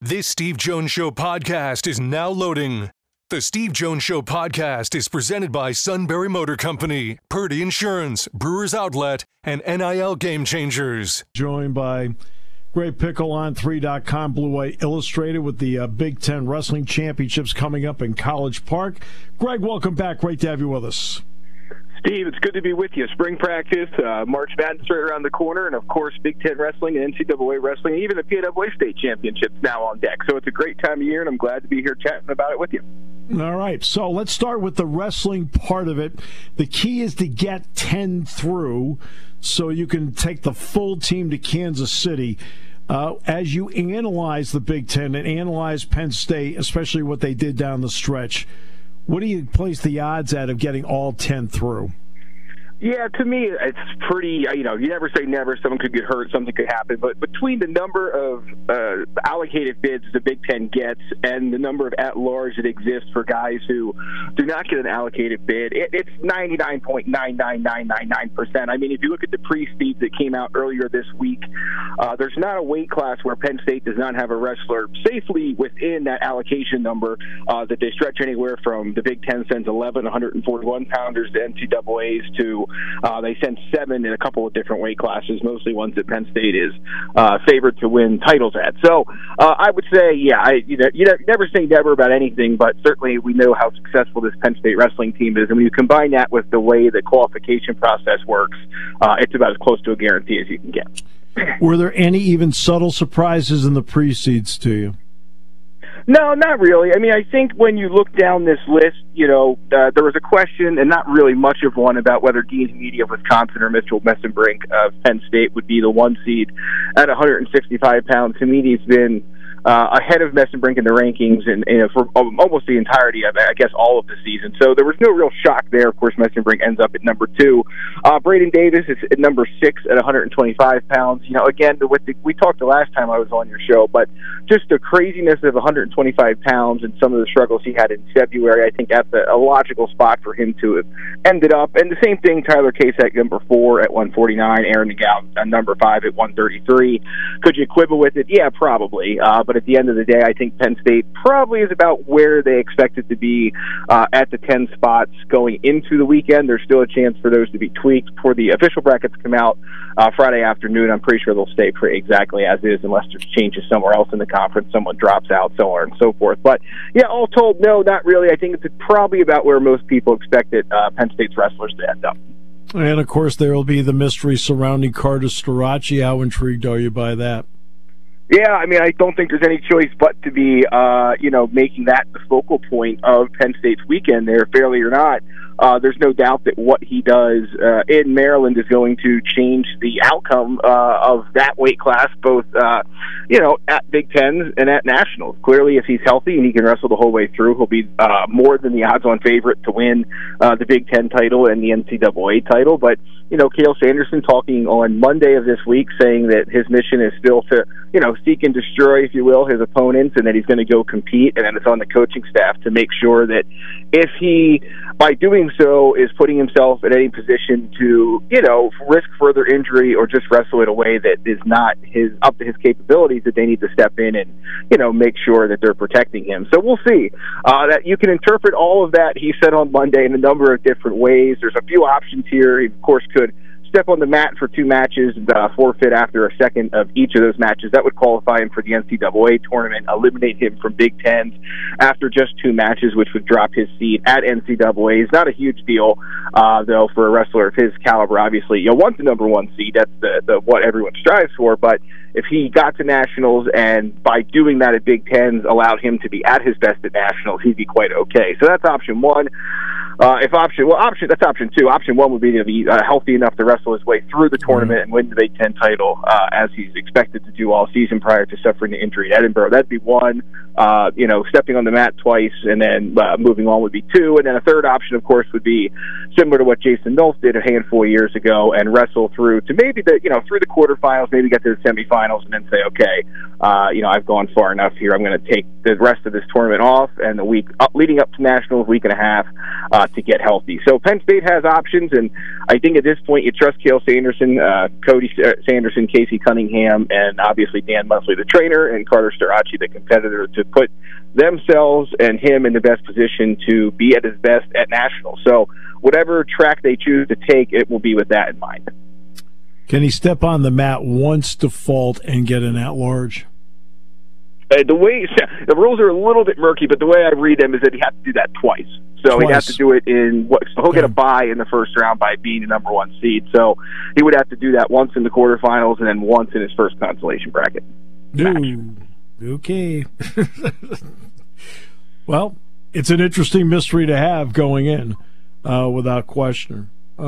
This Steve Jones Show podcast is now loading. The Steve Jones Show podcast is presented by Sunbury Motor Company, Purdy Insurance, Brewers Outlet, and NIL Game Changers. Joined by Greg Pickle on 3.com, Blue White Illustrated, with the Big Ten Wrestling Championships coming up in College Park. Greg, welcome back. Great to have you with us. Steve, it's good to be with you. Spring practice, March Madness right around the corner, and, of course, Big Ten Wrestling and NCAA Wrestling, and even the PAA State Championships now on deck. So it's a great time of year, and I'm glad to be here chatting about it with you. All right, so let's start with the wrestling part of it. The key is to get 10 through so you can take the full team to Kansas City. As you analyze the Big Ten and analyze Penn State, especially what they did down the stretch, what do you place the odds at of getting all 10 through? Yeah, to me, it's pretty, you never say never. Someone could get hurt, something could happen. But between the number of allocated bids the Big Ten gets and the number of at-large that exists for guys who do not get an allocated bid, it's 99.99999%. I mean, if you look at the pre-seeds that came out earlier this week, there's not a weight class where Penn State does not have a wrestler safely within that allocation number that they stretch anywhere from the Big Ten sends 11 141-pounders to NCAAs to they send 7 in a couple of different weight classes, mostly ones that Penn State is favored to win titles at. So I would say, you never say never about anything, but certainly we know how successful this Penn State wrestling team is, and when you combine that with the way the qualification process works, it's about as close to a guarantee as you can get. Were there any even subtle surprises in the pre-seeds to you? No, not really. I mean, I think when you look down this list, there was a question, and not really much of one, about whether Dean Hamidi of Wisconsin or Mitchell Messenbrink of Penn State would be the 1 seed at 165 pounds. Hamidi's been ahead of Messenbrink in the rankings and for almost the entirety of, I guess, all of the season. So there was no real shock there. Of course, Messenbrink ends up at number 2. Braden Davis is at number 6 at 125 pounds. Again, we talked the last time I was on your show, but just the craziness of 125 pounds and some of the struggles he had in February, I think that's a logical spot for him to have ended up. And the same thing, Tyler Kasek, number 4 at 149, Aaron Nagao at number 5 at 133. Could you quibble with it? Yeah, probably. But at the end of the day, I think Penn State probably is about where they expected to be at the 10 spots going into the weekend. There's still a chance for those to be tweaked before the official brackets come out Friday afternoon. I'm pretty sure they'll stay pretty exactly as is unless there's changes somewhere else in the conference, someone drops out, so on and so forth. But, yeah, all told, no, not really. I think it's probably about where most people expected Penn State's wrestlers to end up. And, of course, there will be the mystery surrounding Carter Storace. How intrigued are you by that? Yeah, I mean, I don't think there's any choice but to be, making that the focal point of Penn State's weekend there, fairly or not. There's no doubt that what he does in Maryland is going to change the outcome of that weight class, both, at Big Tens and at Nationals. Clearly, if he's healthy and he can wrestle the whole way through, he'll be more than the odds-on favorite to win the Big Ten title and the NCAA title. But, Cael Sanderson talking on Monday of this week saying that his mission is still to, seek and destroy, if you will, his opponents, and that he's going to go compete, and then it's on the coaching staff to make sure that if he, by doing so, is putting himself in any position to, risk further injury or just wrestle in a way that is not up to his capabilities, that they need to step in and, make sure that they're protecting him. So we'll see. That you can interpret all of that, he said on Monday, in a number of different ways. There's a few options here. He, of course, could step on the mat for 2 matches, forfeit after a second of each of those matches. That would qualify him for the NCAA tournament, eliminate him from Big Tens after just 2 matches, which would drop his seed at NCAA. It's not a huge deal, though, for a wrestler of his caliber. Obviously, you want the number 1 seed. That's the what everyone strives for. But if he got to Nationals and by doing that at Big Tens allowed him to be at his best at Nationals, he'd be quite okay. So that's option 1. That's option 2. Option 1 would be to be healthy enough to wrestle his way through the tournament and win the Big Ten title as he's expected to do all season prior to suffering the injury at Edinburgh. That'd be 1. Stepping on the mat twice and then moving on would be 2. And then a third option, of course, would be similar to what Jason Nolf did a handful of years ago and wrestle through to maybe through the quarterfinals, maybe get to the semifinals, and then say, okay, I've gone far enough here. I'm going to take the rest of this tournament off, and the week leading up to Nationals, week and a half, to get healthy. So Penn State has options, and I think at this point you trust Cale Sanderson, Cody Sanderson, Casey Cunningham, and obviously Dan Musley, the trainer, and Carter Starace, the competitor, to put themselves and him in the best position to be at his best at nationals. So whatever track they choose to take, it will be with that in mind. Can he step on the mat once, default, and get an at-large? The rules are a little bit murky, but the way I read them is that he has to do that twice. So he'd have to do it so he'll get a bye in the first round by being the number one seed. So he would have to do that once in the quarterfinals and then once in his first consolation bracket match. Okay. Well, it's an interesting mystery to have going in, without question.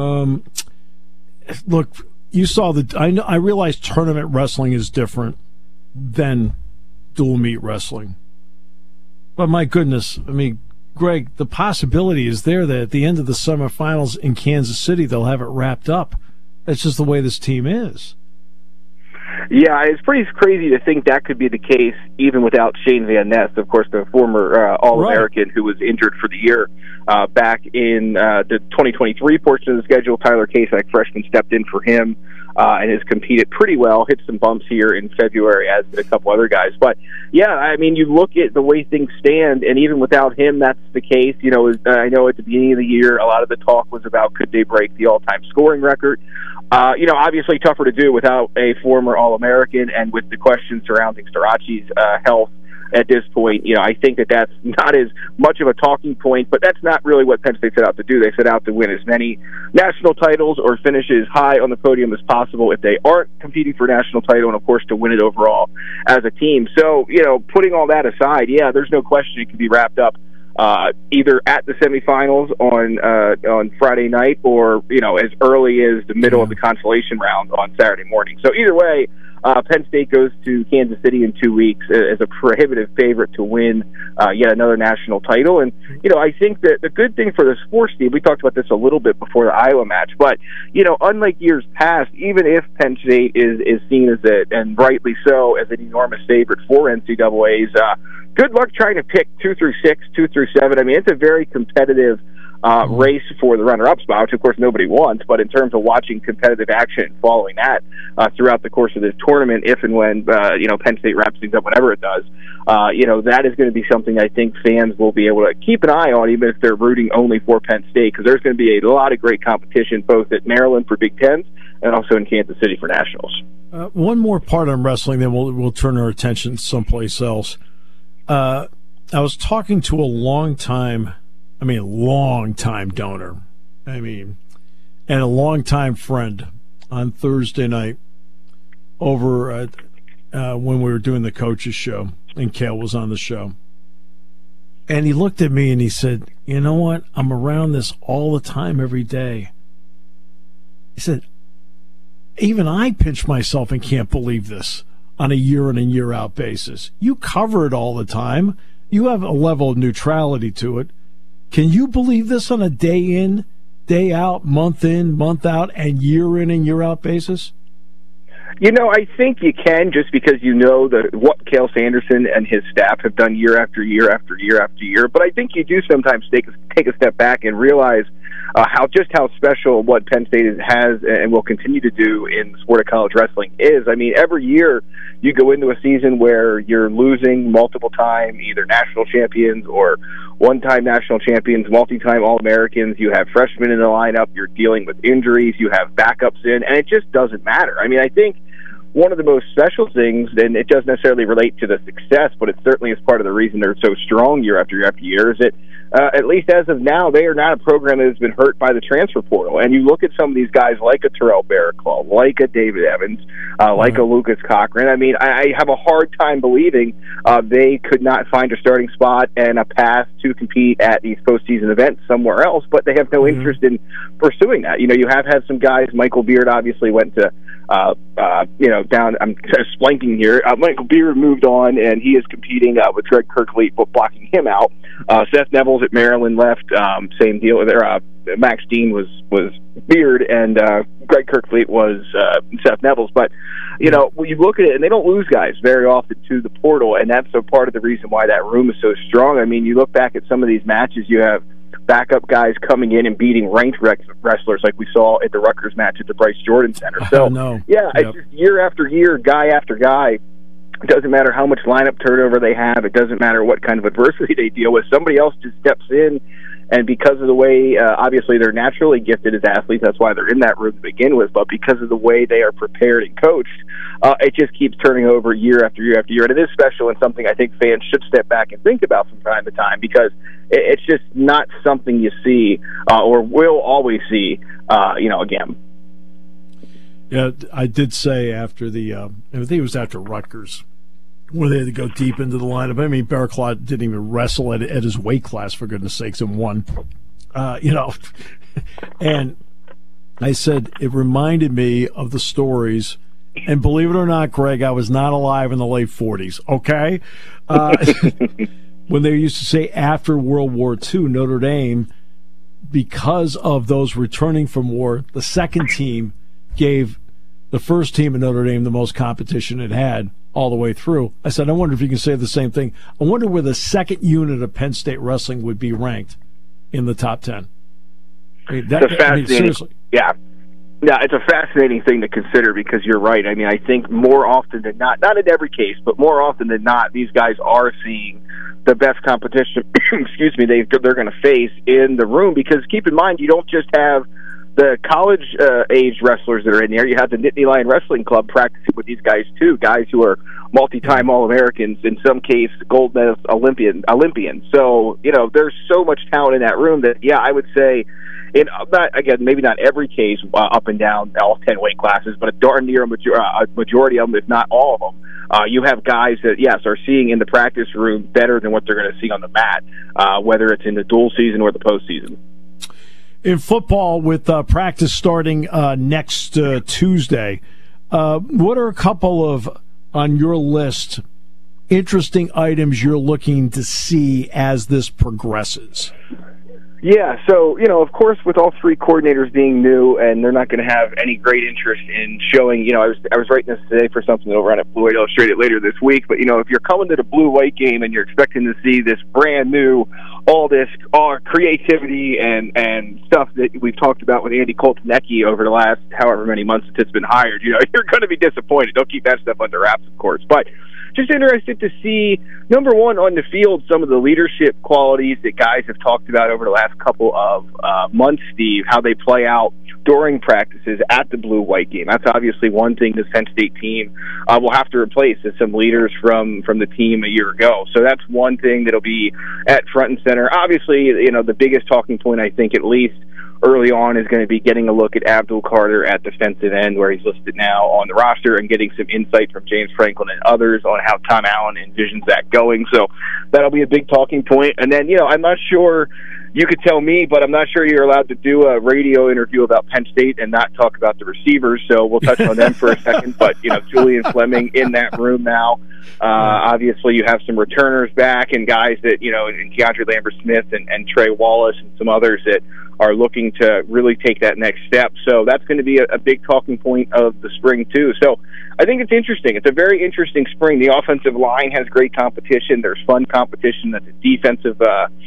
Look, you saw I realize tournament wrestling is different than dual meet wrestling. But my goodness, I mean, Greg, the possibility is there that at the end of the semifinals in Kansas City, they'll have it wrapped up. That's just the way this team is. Yeah, it's pretty crazy to think that could be the case even without Shane Van Ness, of course, the former All-American who was injured for the year. Back in the 2023 portion of the schedule, Tyler Kasich, freshman, stepped in for him and has competed pretty well, hit some bumps here in February, as did a couple other guys. But, yeah, I mean, you look at the way things stand, and even without him, that's the case. You know, I know at the beginning of the year, a lot of the talk was about could they break the all-time scoring record. You know, obviously tougher to do without a former All-American and with the questions surrounding Starace's health at this point. You know, I think that that's not as much of a talking point, but that's not really what Penn State set out to do. They set out to win as many national titles or finish as high on the podium as possible if they aren't competing for a national title, and, of course, to win it overall as a team. So, you know, putting all that aside, yeah, there's no question it could be wrapped up either at the semifinals on Friday night or, you know, as early as the middle of the consolation round on Saturday morning. So either way, Penn State goes to Kansas City in 2 weeks as a prohibitive favorite to win yet another national title. And, you know, I think that the good thing for the sports team, we talked about this a little bit before the Iowa match, but, you know, unlike years past, even if Penn State is seen as and rightly so, as an enormous favorite for NCAA's, good luck trying to pick 2 through 6, 2 through 7. I mean, it's a very competitive race for the runner-up spot, which, of course, nobody wants. But in terms of watching competitive action following that throughout the course of this tournament, if and when, you know, Penn State wraps things up, whenever it does, you know, that is going to be something I think fans will be able to keep an eye on, even if they're rooting only for Penn State, because there's going to be a lot of great competition, both at Maryland for Big Tens and also in Kansas City for Nationals. One more part on wrestling, then we'll turn our attention someplace else. I was talking to a long-time donor, and a long-time friend on Thursday night over at, when we were doing the coaches show, and Cale was on the show. And he looked at me and he said, you know what? I'm around this all the time, every day. He said, even I pinch myself and can't believe this on a year in and year out basis. You cover it all the time. You have a level of neutrality to it. Can you believe this on a day in, day out, month in, month out, and year in and year out basis? You know, I think you can, just because you know what Cale Sanderson and his staff have done year after year after year after year. But I think you do sometimes take a step back and realize how special what Penn State has and will continue to do in the sport of college wrestling is. I mean, every year you go into a season where you're losing multiple-time either national champions or one-time national champions, multi-time All-Americans. You have freshmen in the lineup. You're dealing with injuries. You have backups in, and it just doesn't matter. I mean, I think one of the most special things, and it doesn't necessarily relate to the success, but it certainly is part of the reason they're so strong year after year after year, is that at least as of now, they are not a program that has been hurt by the transfer portal. And you look at some of these guys like a Terrell Barraclough, like a David Evans, like a Lucas Cochran. I mean, I have a hard time believing they could not find a starting spot and a path to compete at these postseason events somewhere else, but they have no interest in pursuing that. You know, you have had some guys, Michael Beard obviously went to down. I'm blanking here. Michael Beard moved on, and he is competing with Greg Kirkley, but blocking him out. Seth Nevels at Maryland left. Same deal there. Max Dean was Beard, and Greg Kirkley was Seth Nevels. But you know, when you look at it, and they don't lose guys very often to the portal, and that's a part of the reason why that room is so strong. I mean, you look back at some of these matches. You have backup guys coming in and beating ranked wrestlers like we saw at the Rutgers match at the Bryce Jordan Center. So, it's just year after year, guy after guy. It doesn't matter how much lineup turnover they have. It doesn't matter what kind of adversity they deal with. Somebody else just steps in, and because of the way, obviously, they're naturally gifted as athletes, that's why they're in that room to begin with, but because of the way they are prepared and coached, it just keeps turning over year after year after year. And it is special and something I think fans should step back and think about from time to time, because it's just not something you see or will always see, again. Yeah, I did say after I think it was after Rutgers, where they had to go deep into the lineup. I mean, Barraclough didn't even wrestle at his weight class, for goodness sakes, and won. And I said it reminded me of the stories. And believe it or not, Greg, I was not alive in the late 40s, okay? When they used to say after World War II, Notre Dame, because of those returning from war, the second team gave the first team at Notre Dame the most competition it had all the way through. I said, I wonder if you can say the same thing. I wonder where the second unit of Penn State wrestling would be ranked in the top 10. Seriously. Yeah, it's a fascinating thing to consider, because you're right. I mean, I think more often than not in every case, but more often than not, these guys are seeing the best competition, they're going to face in the room, because keep in mind, you don't just have the college-age wrestlers that are in there. You have the Nittany Lion Wrestling Club practicing with these guys, too, guys who are multi-time All-Americans, in some case, gold medal Olympians. So, there's so much talent in that room that, I would say, maybe not every case up and down all 10 weight classes, but a darn near majority of them, if not all of them. You have guys that, are seeing in the practice room better than what they're going to see on the mat, whether it's in the dual season or the postseason. In football, with practice starting next Tuesday, what are a couple of, on your list, interesting items you're looking to see as this progresses? Yeah, so, of course, with all three coordinators being new, and they're not going to have any great interest in showing, I was writing this today for something that'll run at Blue White Illustrated later this week, but, if you're coming to the Blue-White game and you're expecting to see this brand new, all this creativity and stuff that we've talked about with Andy Koltanecki over the last however many months since it's been hired, you're going to be disappointed. Don't keep that stuff under wraps, of course, but just interested to see, number one, on the field, some of the leadership qualities that guys have talked about over the last couple of months, Steve, how they play out during practices at the Blue-White game. That's obviously one thing this Penn State team will have to replace, is some leaders from the team a year ago. So that's one thing that'll be at front and center. Obviously, the biggest talking point, I think, at least early on, is going to be getting a look at Abdul Carter at defensive end, where he's listed now on the roster, and getting some insight from James Franklin and others on how Tom Allen envisions that going. So that'll be a big talking point. And then, I'm not sure, you could tell me, but I'm not sure you're allowed to do a radio interview about Penn State and not talk about the receivers, so we'll touch on them for a second. But, Julian Fleming in that room now. Obviously, you have some returners back and guys that, and Keandre Lambert-Smith and Trey Wallace and some others that are looking to really take that next step. So that's going to be a big talking point of the spring, too. So I think it's interesting. It's a very interesting spring. The offensive line has great competition. There's fun competition at the defensive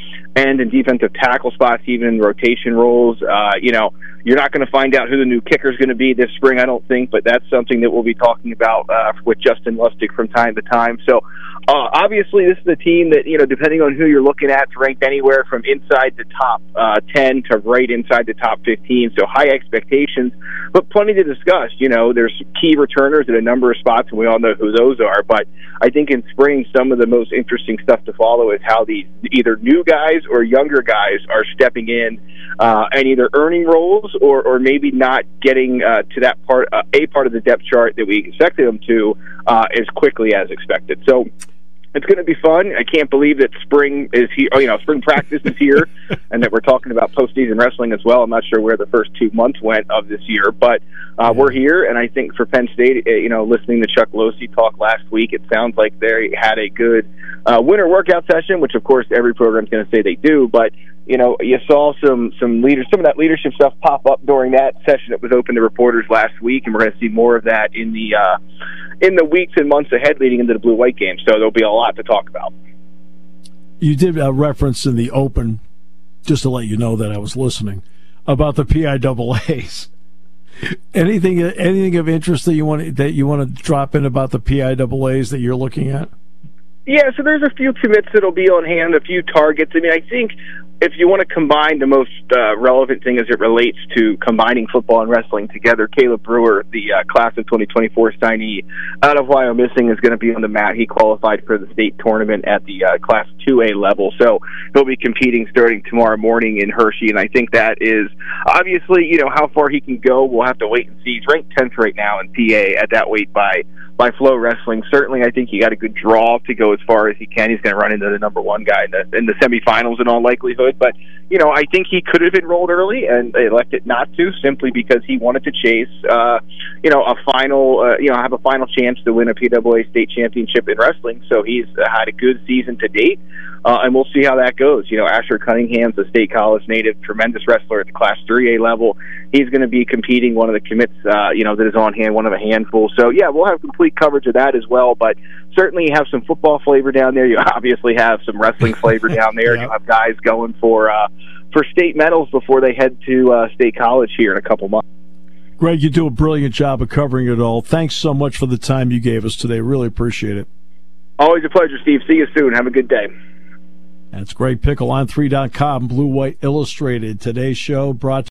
end and defensive tackle spots, even in rotation roles. You're not going to find out who the new kicker is going to be this spring, I don't think, but that's something that we'll be talking about with Justin Lustig from time to time. So obviously this is a team that, depending on who you're looking at, it's ranked anywhere from inside the top 10 to right inside the top 15. So high expectations, but plenty to discuss. There's key returners at a number of spots, and we all know who those are. But I think in spring, some of the most interesting stuff to follow is how these either new guys or younger guys are stepping in and either earning roles or maybe not getting to that part, a part of the depth chart that we expected them to as quickly as expected. So it's going to be fun. I can't believe that spring is here. Spring practice is here, and that we're talking about postseason wrestling as well. I'm not sure where the first 2 months went of this year, but we're here. And I think for Penn State, listening to Chuck Losey talk last week, it sounds like they had a good winter workout session, which of course every program's going to say they do. But you saw some of that leadership stuff pop up during that session that was open to reporters last week, and we're going to see more of that in the weeks and months ahead leading into the Blue-White game. So there'll be a lot to talk about. You did a reference in the open just to let you know that I was listening, about the PIAAs. Anything of interest that you want to drop in about the PIAAs that you're looking at? Yeah, so there's a few commits that'll be on hand, a few targets. I mean, I think if you want to combine, the most relevant thing as it relates to combining football and wrestling together, Caleb Brewer, the class of 2024 signee out of Wyomissing, is going to be on the mat. He qualified for the state tournament at the Class 2A level, so he'll be competing starting tomorrow morning in Hershey, and I think that is obviously, how far he can go. We'll have to wait and see. He's ranked 10th right now in PA at that weight by Flow Wrestling. Certainly, I think he got a good draw to go as far as he can. He's going to run into the number one guy in the semifinals in all likelihood. But, I think he could have enrolled early, and they elected not to, simply because he wanted to chase, a final, have a final chance to win a PWA state championship in wrestling. So he's had a good season to date. And we'll see how that goes. Asher Cunningham's a State College native, tremendous wrestler at the Class 3A level. He's going to be competing, one of the commits, that is on hand, one of a handful. So, yeah, we'll have complete coverage of that as well. But certainly you have some football flavor down there. You obviously have some wrestling flavor down there. Yeah. You have guys going for state medals before they head to State College here in a couple months. Greg, you do a brilliant job of covering it all. Thanks so much for the time you gave us today. Really appreciate it. Always a pleasure, Steve. See you soon. Have a good day. That's Greg Pickle on 3.com, Blue White Illustrated. Today's show brought